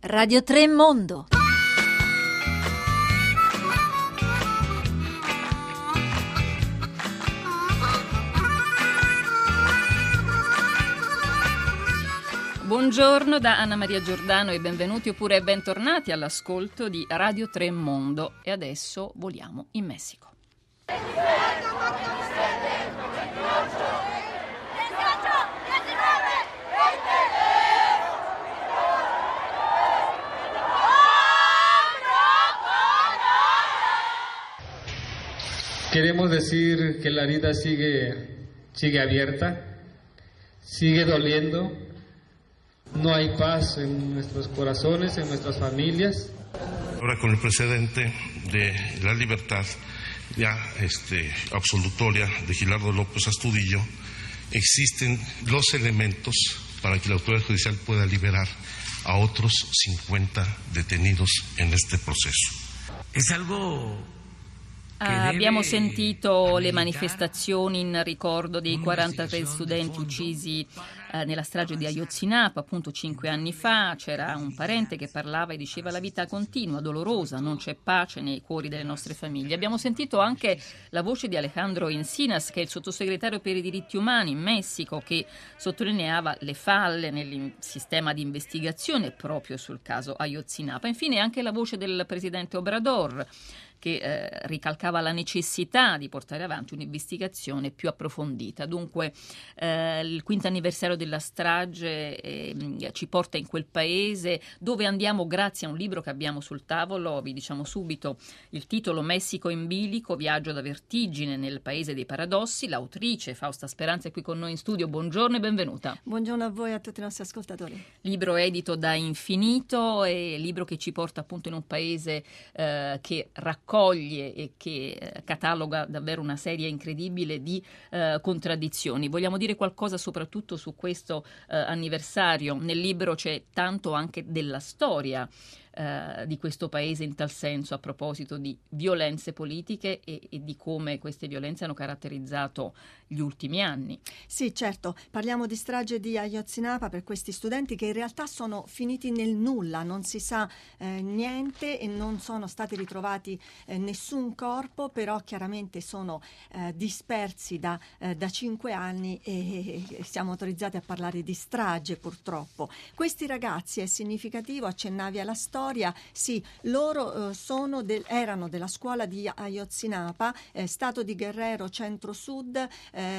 Radio 3 Mondo. Buongiorno da Anna Maria Giordano e benvenuti oppure bentornati all'ascolto di Radio 3 Mondo. E adesso voliamo in Messico. Queremos decir que la herida sigue abierta, sigue doliendo, no hay paz en nuestros corazones, en nuestras familias. Ahora con el precedente de la libertad ya absolutoria de Gilardo López Astudillo, existen los elementos para que la autoridad judicial pueda liberar a otros 50 detenidos en este proceso. Es algo... Abbiamo sentito le manifestazioni in ricordo dei 43 studenti uccisi nella strage di Ayotzinapa, appunto 5 anni fa. C'era un parente che parlava e diceva: la vita continua, dolorosa, non c'è pace nei cuori delle nostre famiglie. Abbiamo sentito anche la voce di Alejandro Encinas, che è il sottosegretario per i diritti umani in Messico, che sottolineava le falle nel sistema di investigazione proprio sul caso Ayotzinapa. Infine anche la voce del presidente Obrador, che ricalcava la necessità di portare avanti un'investigazione più approfondita. Dunque il quinto anniversario della strage ci porta in quel paese, dove andiamo grazie a un libro che abbiamo sul tavolo. Vi diciamo subito il titolo: Messico in bilico, viaggio da vertigine nel paese dei paradossi. L'autrice Fausta Speranza è qui con noi in studio. Buongiorno e benvenuta. Buongiorno a voi e a tutti i nostri ascoltatori. Libro edito da Infinito, e libro che ci porta appunto in un paese che raccoglie e che cataloga davvero una serie incredibile di contraddizioni. Vogliamo dire qualcosa soprattutto su questo anniversario? Nel libro c'è tanto anche della storia di questo paese in tal senso, a proposito di violenze politiche e di come queste violenze hanno caratterizzato gli ultimi anni. Sì, certo, parliamo di strage di Ayotzinapa per questi studenti che in realtà sono finiti nel nulla, non si sa niente e non sono stati ritrovati nessun corpo, però chiaramente sono dispersi da 5 anni e siamo autorizzati a parlare di strage, purtroppo. Questi ragazzi, è significativo, accennavi alla storia. Sì, loro erano della scuola di Ayotzinapa, stato di Guerrero centro-sud,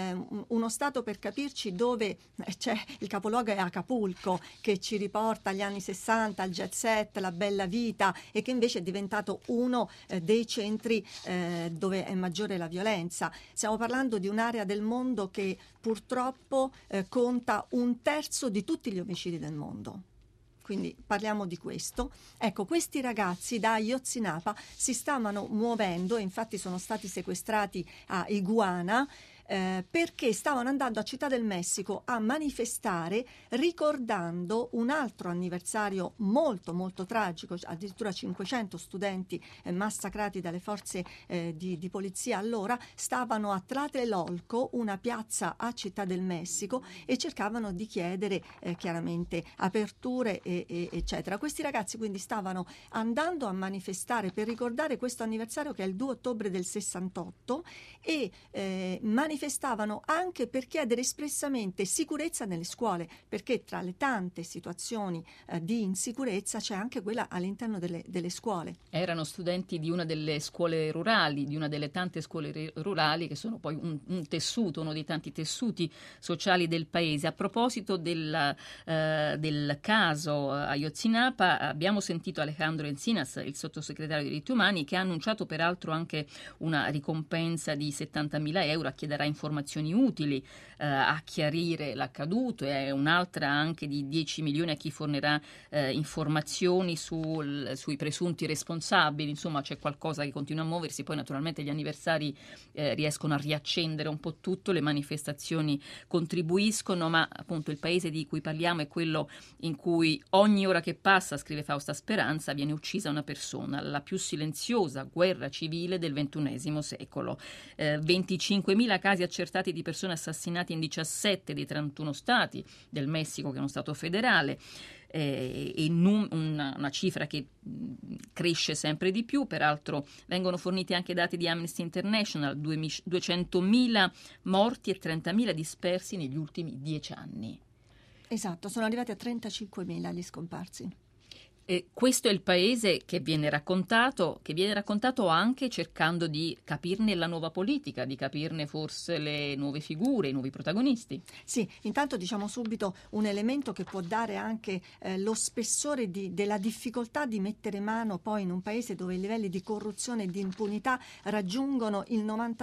uno stato, per capirci, dove c'è il capoluogo è Acapulco, che ci riporta agli anni 60, al jet set, la bella vita, e che invece è diventato uno dei centri dove è maggiore la violenza. Stiamo parlando di un'area del mondo che purtroppo conta 1/3 di tutti gli omicidi del mondo. Quindi parliamo di questo. Ecco, questi ragazzi da Ayotzinapa si stavano muovendo, infatti sono stati sequestrati a Iguana, perché stavano andando a Città del Messico a manifestare ricordando un altro anniversario molto molto tragico, addirittura 500 studenti massacrati dalle forze di polizia. Allora stavano a Tlatelolco, una piazza a Città del Messico, e cercavano di chiedere chiaramente aperture eccetera. Questi ragazzi quindi stavano andando a manifestare per ricordare questo anniversario, che è il 2 ottobre del 68, e manifestavano anche per chiedere espressamente sicurezza nelle scuole, perché tra le tante situazioni di insicurezza c'è anche quella all'interno delle scuole. Erano studenti di una delle scuole rurali, di una delle tante scuole rurali che sono poi un tessuto, uno dei tanti tessuti sociali del paese. A proposito del caso Ayotzinapa, abbiamo sentito Alejandro Encinas, il sottosegretario dei diritti umani, che ha annunciato peraltro anche una ricompensa di 70.000 euro a chi darà informazioni utili a chiarire l'accaduto, e un'altra anche di 10 milioni a chi fornirà informazioni sui presunti responsabili. Insomma, c'è qualcosa che continua a muoversi. Poi naturalmente gli anniversari riescono a riaccendere un po' tutto, le manifestazioni contribuiscono, ma appunto il paese di cui parliamo è quello in cui ogni ora che passa, scrive Fausta Speranza, viene uccisa una persona, la più silenziosa guerra civile del XXI secolo. 25.000 casi casi accertati di persone assassinate in 17 dei 31 stati del Messico, che è uno stato federale, una cifra che cresce sempre di più. Peraltro vengono forniti anche dati di Amnesty International: 200.000 morti e 30.000 dispersi negli ultimi 10 anni. Esatto, sono arrivati a 35.000 gli scomparsi. Questo è il paese che viene raccontato anche cercando di capirne la nuova politica, di capirne forse le nuove figure, i nuovi protagonisti. Sì, intanto diciamo subito un elemento che può dare anche lo spessore della difficoltà di mettere mano poi in un paese dove i livelli di corruzione e di impunità raggiungono il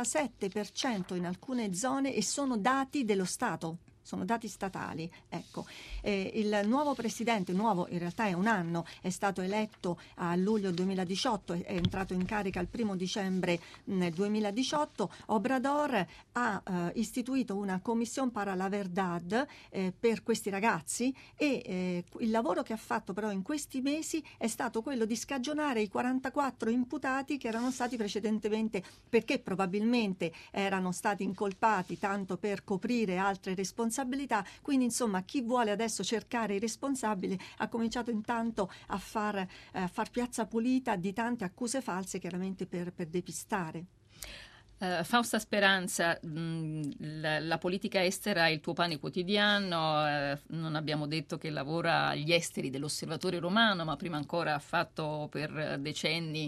97% in alcune zone, e sono dati dello Stato. Sono dati statali. Ecco, il nuovo presidente, nuovo in realtà è un anno, è stato eletto a luglio 2018, è entrato in carica il 1 dicembre 2018. Obrador ha istituito una Commissione para la Verdad per questi ragazzi, e il lavoro che ha fatto però in questi mesi è stato quello di scagionare i 44 imputati che erano stati precedentemente, perché probabilmente erano stati incolpati tanto per coprire altre responsabilità. Quindi insomma, chi vuole adesso cercare i responsabili ha cominciato intanto a far piazza pulita di tante accuse false, chiaramente per depistare. Fausta Speranza, la politica estera è il tuo pane quotidiano, non abbiamo detto che lavora agli esteri dell'Osservatore Romano, ma prima ancora ha fatto per decenni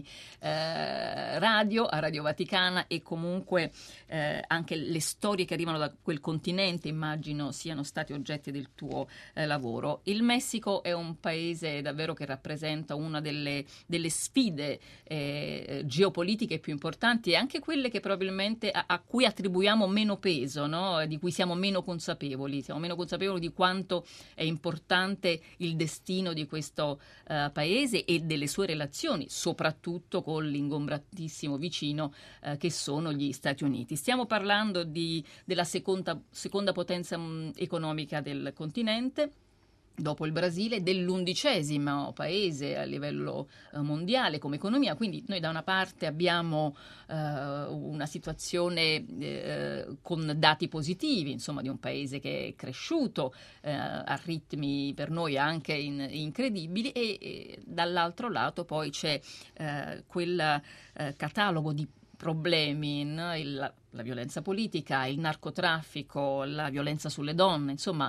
radio, a Radio Vaticana, e comunque anche le storie che arrivano da quel continente immagino siano stati oggetti del tuo lavoro. Il Messico è un paese davvero che rappresenta una delle sfide geopolitiche più importanti, e anche quelle che probabilmente a cui attribuiamo meno peso, no? Di cui siamo meno consapevoli di quanto è importante il destino di questo paese e delle sue relazioni, soprattutto con l'ingombratissimo vicino che sono gli Stati Uniti. Stiamo parlando della seconda potenza economica del continente, dopo il Brasile, dell'11° paese a livello mondiale come economia. Quindi noi da una parte abbiamo una situazione con dati positivi, insomma, di un paese che è cresciuto a ritmi per noi anche incredibili, e dall'altro lato poi c'è quel catalogo di problemi, no? La violenza politica, il narcotraffico, la violenza sulle donne, insomma.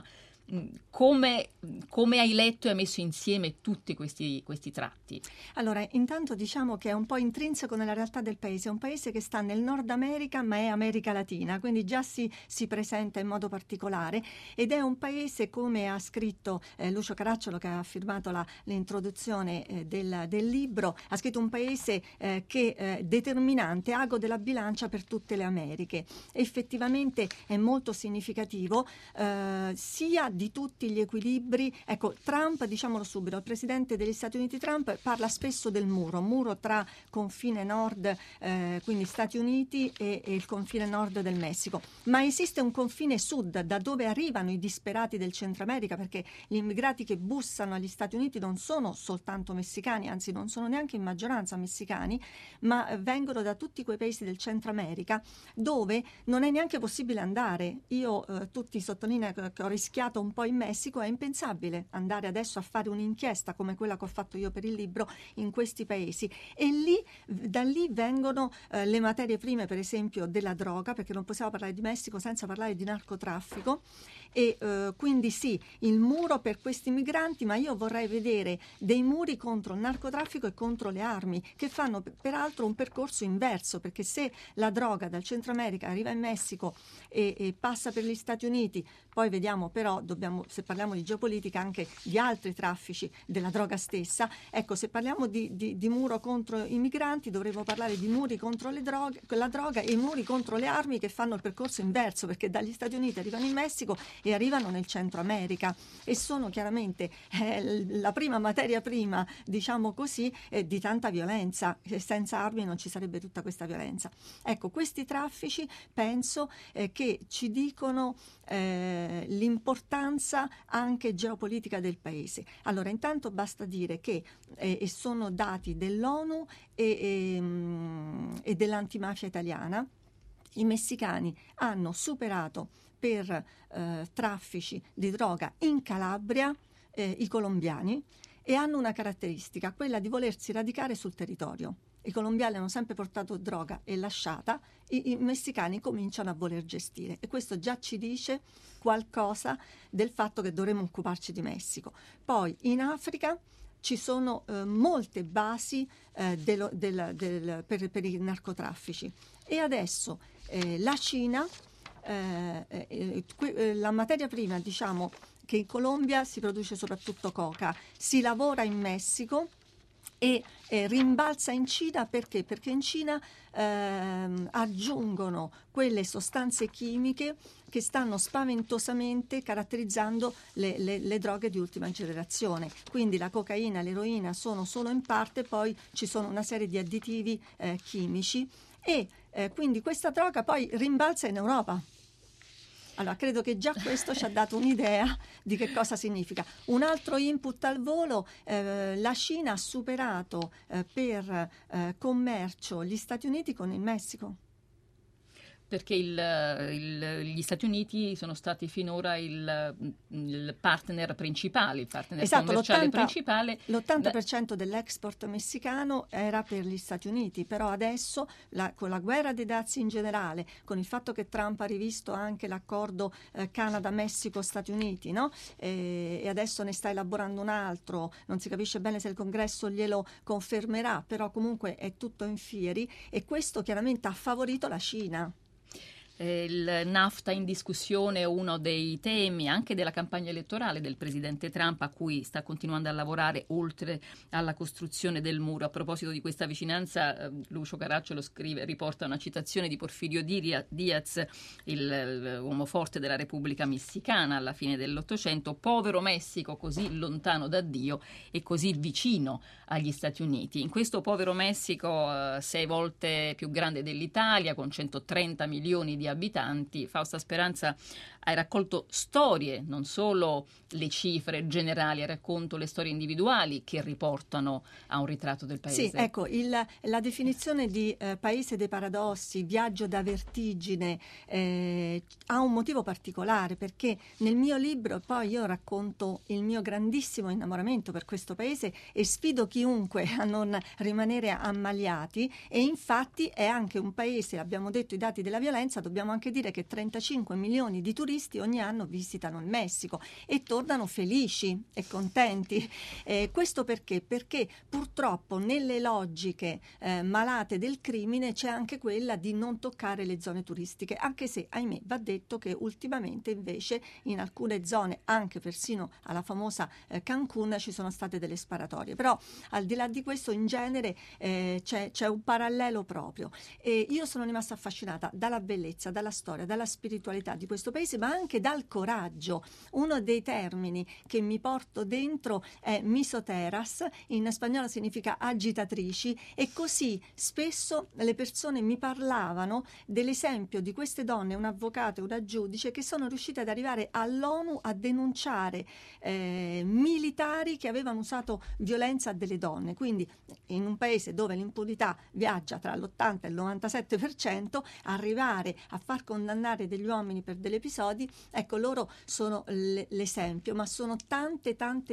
Come hai letto e hai messo insieme tutti questi tratti? Allora, intanto diciamo che è un po' intrinseco nella realtà del paese, è un paese che sta nel Nord America ma è America Latina, quindi già si presenta in modo particolare, ed è un paese, come ha scritto Lucio Caracciolo, che ha firmato l'introduzione del libro, ha scritto un paese che è determinante, ago della bilancia per tutte le Americhe. Effettivamente è molto significativo sia di tutti gli equilibri. Ecco, Trump, diciamolo subito, il presidente degli Stati Uniti Trump parla spesso del muro tra confine nord, quindi Stati Uniti, e il confine nord del Messico, ma esiste un confine sud da dove arrivano i disperati del Centro America, perché gli immigrati che bussano agli Stati Uniti non sono soltanto messicani, anzi non sono neanche in maggioranza messicani, ma vengono da tutti quei paesi del Centro America dove non è neanche possibile andare. Tutti sottolineo che ho rischiato un po' in Messico, è impensabile andare adesso a fare un'inchiesta come quella che ho fatto io per il libro in questi paesi, e da lì vengono le materie prime, per esempio della droga, perché non possiamo parlare di Messico senza parlare di narcotraffico, e quindi sì, il muro per questi migranti, ma io vorrei vedere dei muri contro il narcotraffico e contro le armi, che fanno peraltro un percorso inverso, perché se la droga dal Centro America arriva in Messico e passa per gli Stati Uniti, poi vediamo però, se parliamo di geopolitica, anche di altri traffici della droga stessa. Ecco, se parliamo di muro contro i migranti, dovremmo parlare di muri contro la droga e muri contro le armi, che fanno il percorso inverso, perché dagli Stati Uniti arrivano in Messico e arrivano nel Centro America, e sono chiaramente la prima materia prima, diciamo così, di tanta violenza. Senza armi non ci sarebbe tutta questa violenza. Ecco, questi traffici penso che ci dicono l'importanza anche geopolitica del paese. Allora, intanto basta dire che sono dati dell'ONU e dell'antimafia italiana, i messicani hanno superato per traffici di droga in Calabria i colombiani, e hanno una caratteristica, quella di volersi radicare sul territorio. I colombiani hanno sempre portato droga e lasciata, i messicani cominciano a voler gestire, e questo già ci dice qualcosa del fatto che dovremmo occuparci di Messico. Poi in Africa ci sono molte basi per i narcotraffici, e adesso la Cina, la materia prima, diciamo, che in Colombia si produce soprattutto coca, si lavora in Messico e rimbalza in Cina. Perché? Perché in Cina aggiungono quelle sostanze chimiche che stanno spaventosamente caratterizzando le droghe di ultima generazione. Quindi la cocaina, l'eroina sono solo in parte, poi ci sono una serie di additivi chimici, e quindi questa droga poi rimbalza in Europa. Allora, credo che già questo ci ha dato un'idea di che cosa significa. Un altro input al volo: la Cina ha superato per commercio gli Stati Uniti con il Messico. Perché gli Stati Uniti sono stati finora il partner principale, il partner commerciale principale. L'80% dell'export messicano era per gli Stati Uniti, però adesso con la guerra dei dazi in generale, con il fatto che Trump ha rivisto anche l'accordo Canada-Messico-Stati Uniti, no? E adesso ne sta elaborando un altro, non si capisce bene se il Congresso glielo confermerà, però comunque è tutto in fieri, e questo chiaramente ha favorito la Cina. Il NAFTA in discussione è uno dei temi anche della campagna elettorale del presidente Trump, a cui sta continuando a lavorare oltre alla costruzione del muro. A proposito di questa vicinanza, Lucio Caracciolo riporta una citazione di Porfirio Diaz, l'uomo forte della Repubblica Messicana alla fine dell'Ottocento: povero Messico, così lontano da Dio e così vicino agli Stati Uniti. In questo povero Messico, 6 volte più grande dell'Italia, con 130 milioni di abitanti, Fausta Speranza, hai raccolto storie, non solo le cifre generali, hai racconto le storie individuali che riportano a un ritratto del paese. Sì, ecco, la definizione di paese dei paradossi, viaggio da vertigine, ha un motivo particolare, perché nel mio libro poi io racconto il mio grandissimo innamoramento per questo paese e sfido chiunque a non rimanere ammaliati, e infatti è anche un paese, abbiamo detto i dati della violenza, dobbiamo anche dire che 35 milioni di turisti ogni anno visitano il Messico e tornano felici e contenti. Questo perché? Perché purtroppo nelle logiche malate del crimine c'è anche quella di non toccare le zone turistiche, anche se, ahimè, va detto che ultimamente invece in alcune zone, anche persino alla famosa Cancun, ci sono state delle sparatorie. Però al di là di questo, in genere c'è un parallelo proprio, e io sono rimasta affascinata dalla bellezza, dalla storia, dalla spiritualità di questo paese, ma anche dal coraggio. Uno dei termini che mi porto dentro è misoteras, in spagnolo significa agitatrici, e così spesso le persone mi parlavano dell'esempio di queste donne, un avvocato e una giudice, che sono riuscite ad arrivare all'ONU a denunciare militari che avevano usato violenza a delle donne. Quindi in un paese dove l'impunità viaggia tra l'80 e il 97%, arrivare a far condannare degli uomini per degli episodi, ecco, loro sono l'esempio, ma sono tante,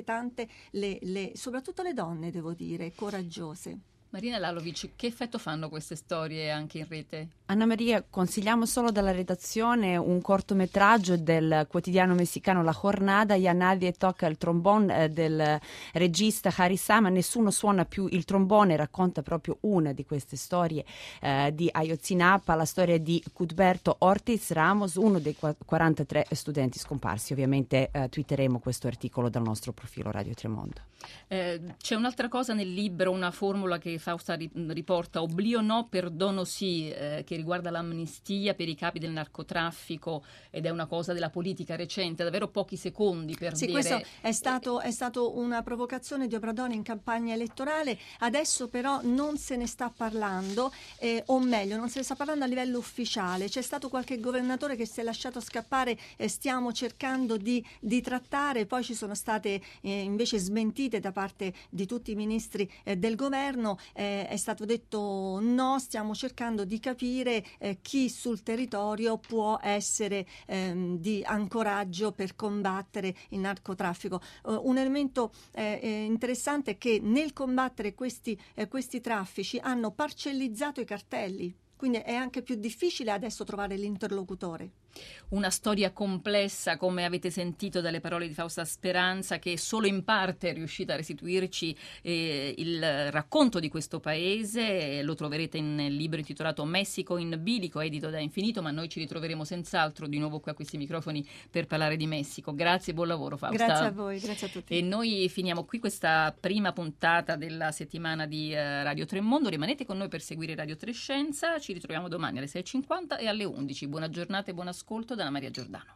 soprattutto le donne, devo dire, coraggiose. Marina Lalovic, che effetto fanno queste storie anche in rete? Anna Maria, consigliamo solo dalla redazione un cortometraggio del quotidiano messicano La Jornada, Ya nadie tocca il trombone, del regista Harisama. Nessuno suona più il trombone, racconta proprio una di queste storie di Ayotzinapa, la storia di Cudberto Ortiz Ramos, uno dei 43 studenti scomparsi. Ovviamente twitteremo questo articolo dal nostro profilo Radio Tremondo. C'è un'altra cosa nel libro, una formula che Fausta riporta: oblio no, perdono sì, che riguarda l'amnistia per i capi del narcotraffico, ed è una cosa della politica recente. Davvero pochi secondi per dire. Sì, questo è stato una provocazione di Obrador in campagna elettorale. Adesso però non se ne sta parlando, o meglio, non se ne sta parlando a livello ufficiale. C'è stato qualche governatore che si è lasciato scappare, stiamo cercando di trattare, poi ci sono state invece smentite da parte di tutti i ministri del governo. È stato detto no, stiamo cercando di capire capire chi sul territorio può essere di ancoraggio per combattere il narcotraffico. Un elemento interessante è che nel combattere questi traffici hanno parcellizzato i cartelli, quindi è anche più difficile adesso trovare l'interlocutore. Una storia complessa, come avete sentito dalle parole di Fausta Speranza, che solo in parte è riuscita a restituirci il racconto di questo paese. Lo troverete nel libro intitolato Messico in bilico, edito da Infinito, ma noi ci ritroveremo senz'altro di nuovo qui a questi microfoni per parlare di Messico. Grazie e buon lavoro, Fausta. Grazie a voi, grazie a tutti. E noi finiamo qui questa prima puntata della settimana di Radio Tremondo. Rimanete con noi per seguire Radio Trescenza. Ci ritroviamo domani alle 6:50 e alle 11. Buona giornata e buon ascolto da Maria Giordano.